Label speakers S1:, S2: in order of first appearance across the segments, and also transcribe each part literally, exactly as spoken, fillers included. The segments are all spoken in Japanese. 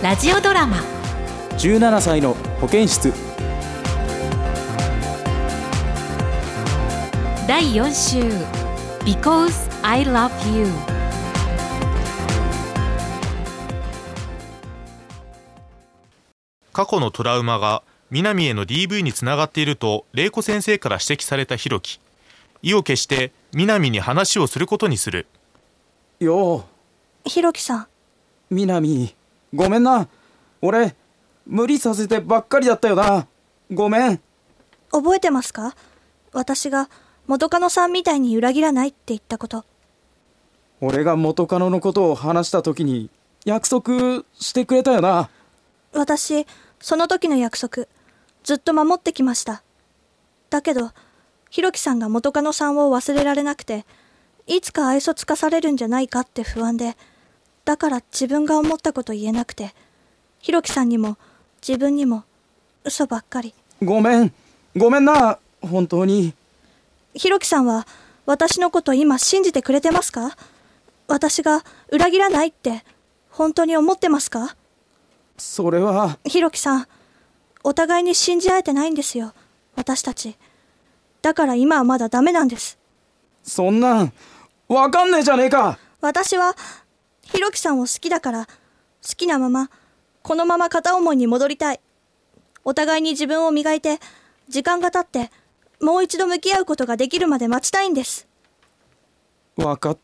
S1: ラジオドラマ
S2: じゅうななさいの保健室
S1: だいよん週 Because I Love You。
S3: 過去のトラウマが南への ディーブイ につながっていると玲子先生から指摘されたひろき、意を決して南に話をすることにする。
S2: よう
S4: ひろきさん、
S2: 南、ごめんな。俺無理させてばっかりだったよな。ごめん。
S4: 覚えてますか？私が元カノさんみたいに裏切らないって言ったこと。
S2: 俺が元カノのことを話した時に約束してくれたよな。
S4: 私その時の約束ずっと守ってきました。だけどひろきさんが元カノさんを忘れられなくて、いつか愛想つかされるんじゃないかって不安で、だから自分が思ったこと言えなくて、ひろきさんにも自分にも嘘ばっかり。
S2: ごめんごめんな、本当に。
S4: ひろきさんは私のこと今信じてくれてますか？私が裏切らないって本当に思ってますか？
S2: それは。
S4: ひろきさん、お互いに信じ合えてないんですよ、私たち。だから今はまだダメなんです。
S2: そんなんわかんねえじゃねえか。
S4: 私はひろきさんを好きだから、好きなままこのまま片思いに戻りたい。お互いに自分を磨いて、時間が経ってもう一度向き合うことができるまで待ちたいんです。
S2: わかった。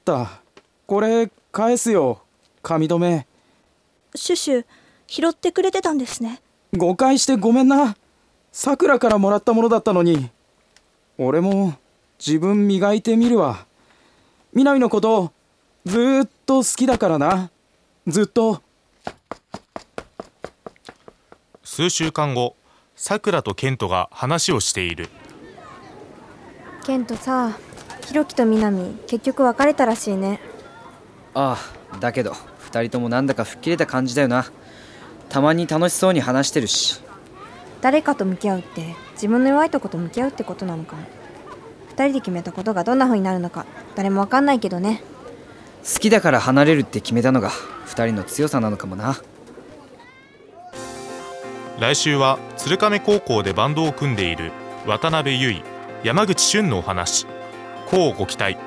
S2: これ返すよ、髪留め。
S4: シュシュ拾ってくれてたんですね。
S2: 誤解してごめんな。さくらからもらったものだったのに。俺も自分磨いてみるわ。南のことずーっと好きだからな。ずっと。
S3: 数週間後、さくらとケントが話をしている。
S5: ケントさ、ひろきと南結局別れたらしいね。
S6: ああ、だけどふたりともなんだか吹っ切れた感じだよな。たまに楽しそうに話してるし。
S5: 誰かと向き合うって自分の弱いとこと向き合うってことなのかも。ふたりで決めたことがどんな風になるのか誰もわかんないけどね。
S6: 好きだから離れるって決めたのがふたりの強さなのかもな。
S3: 来週は鶴亀高校でバンドを組んでいる渡辺優衣、山口俊のお話。こうご期待。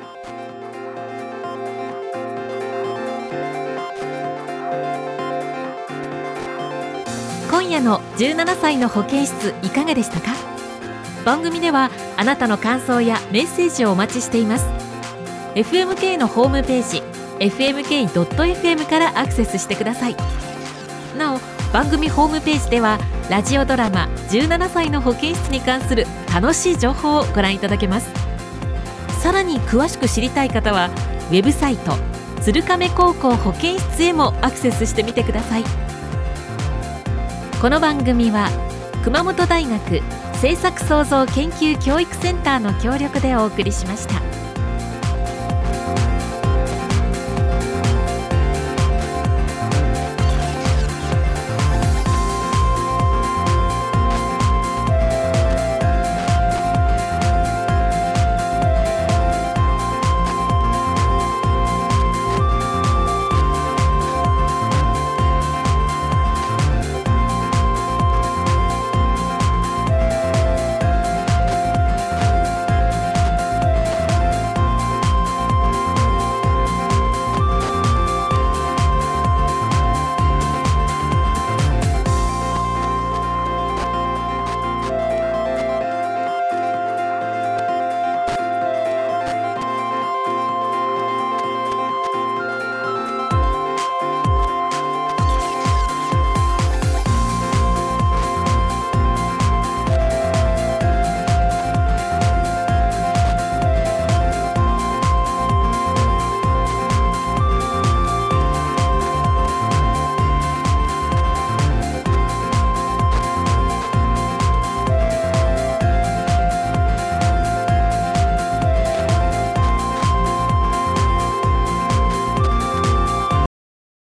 S1: 今夜のじゅうななさいの保健室いかがでしたか？番組ではあなたの感想やメッセージをお待ちしています。 エフエムケー のホームページ エフエムケードットエフエム からアクセスしてください。なお番組ホームページではラジオドラマじゅうななさいの保健室に関する楽しい情報をご覧いただけます。さらに詳しく知りたい方はウェブサイト鶴亀高校保健室へもアクセスしてみてください。この番組は熊本大学政策創造研究教育センターの協力でお送りしました。